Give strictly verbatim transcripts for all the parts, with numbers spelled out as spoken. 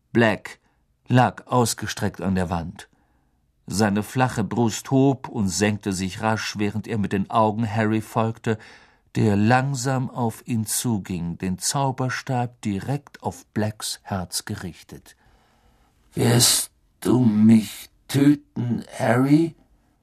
Black lag ausgestreckt an der Wand. Seine flache Brust hob und senkte sich rasch, während er mit den Augen Harry folgte, der langsam auf ihn zuging, den Zauberstab direkt auf Blacks Herz gerichtet. »Wirst du mich töten, Harry?«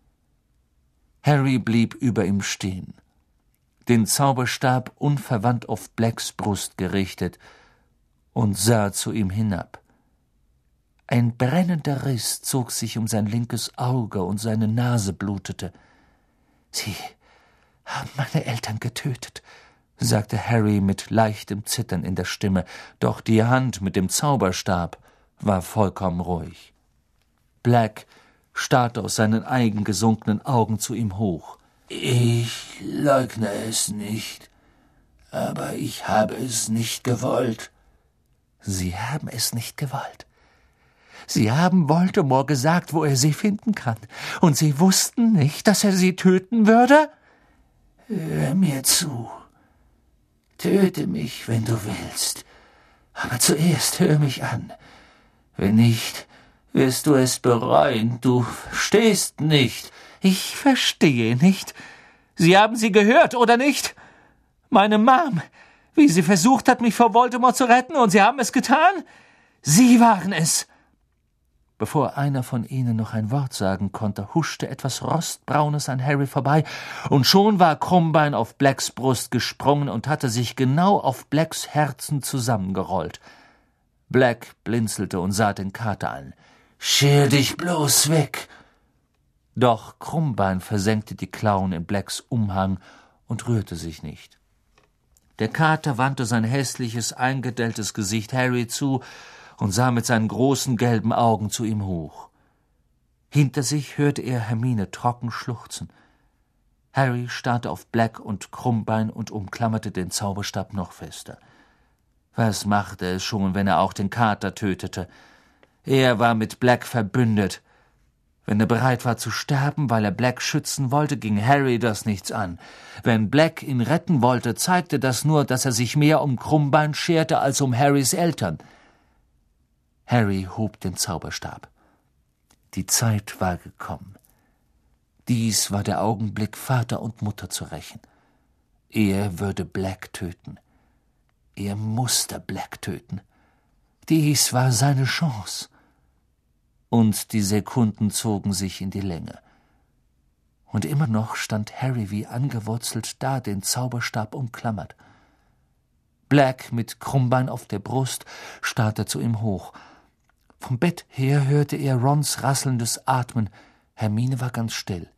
Harry blieb über ihm stehen, den Zauberstab unverwandt auf Blacks Brust gerichtet, und sah zu ihm hinab. Ein brennender Riss zog sich um sein linkes Auge und seine Nase blutete. »Sie haben meine Eltern getötet«, sagte Harry mit leichtem Zittern in der Stimme, doch die Hand mit dem Zauberstab war vollkommen ruhig. Black starrte aus seinen eigengesunkenen Augen zu ihm hoch. »Ich leugne es nicht, aber ich habe es nicht gewollt.« »Sie haben es nicht gewollt. Sie haben Voldemort gesagt, wo er sie finden kann, und Sie wussten nicht, dass er sie töten würde?« »Hör mir zu. Töte mich, wenn du willst. Aber zuerst hör mich an. Wenn nicht, wirst du es bereuen. Du verstehst nicht.« »Ich verstehe nicht. Sie haben sie gehört, oder nicht? Meine Mom, wie sie versucht hat, mich vor Voldemort zu retten, und Sie haben es getan? Sie waren es!« Bevor einer von ihnen noch ein Wort sagen konnte, huschte etwas Rostbraunes an Harry vorbei, und schon war Krummbein auf Blacks Brust gesprungen und hatte sich genau auf Blacks Herzen zusammengerollt. Black blinzelte und sah den Kater an. »Scher dich bloß weg!« Doch Krummbein versenkte die Klauen in Blacks Umhang und rührte sich nicht. Der Kater wandte sein hässliches, eingedelltes Gesicht Harry zu und sah mit seinen großen gelben Augen zu ihm hoch. Hinter sich hörte er Hermine trocken schluchzen. Harry starrte auf Black und Krummbein und umklammerte den Zauberstab noch fester. Was machte es schon, wenn er auch den Kater tötete? Er war mit Black verbündet. Wenn er bereit war zu sterben, weil er Black schützen wollte, ging Harry das nichts an. Wenn Black ihn retten wollte, zeigte das nur, dass er sich mehr um Krummbein scherte als um Harrys Eltern. Harry hob den Zauberstab. Die Zeit war gekommen. Dies war der Augenblick, Vater und Mutter zu rächen. Er würde Black töten. Er musste Black töten. Dies war seine Chance. Und die Sekunden zogen sich in die Länge. Und immer noch stand Harry wie angewurzelt da, den Zauberstab umklammert. Black mit Krummbein auf der Brust starrte zu ihm hoch. Vom Bett her hörte er Rons rasselndes Atmen. Hermine war ganz still.